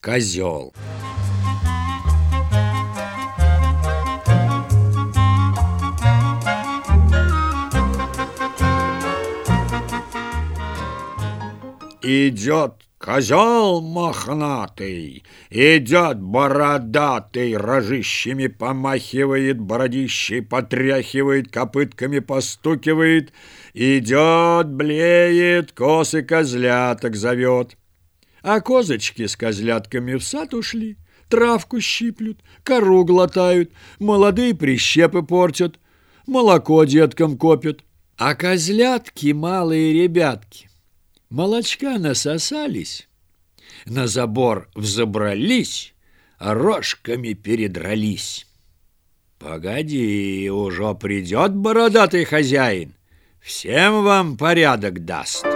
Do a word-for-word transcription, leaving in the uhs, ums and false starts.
козел. Идет козел мохнатый, идет бородатый, рожищами помахивает, бородищей потряхивает, копытками постукивает, идет, блеет, коз и козляток зовет. А козочки с козлятками в сад ушли, травку щиплют, кору глотают, молодые прищепы портят, молоко деткам копят. А козлятки, малые ребятки, молочка насосались, на забор взобрались, рожками передрались. Погоди, уже придет бородатый хозяин, всем вам порядок даст.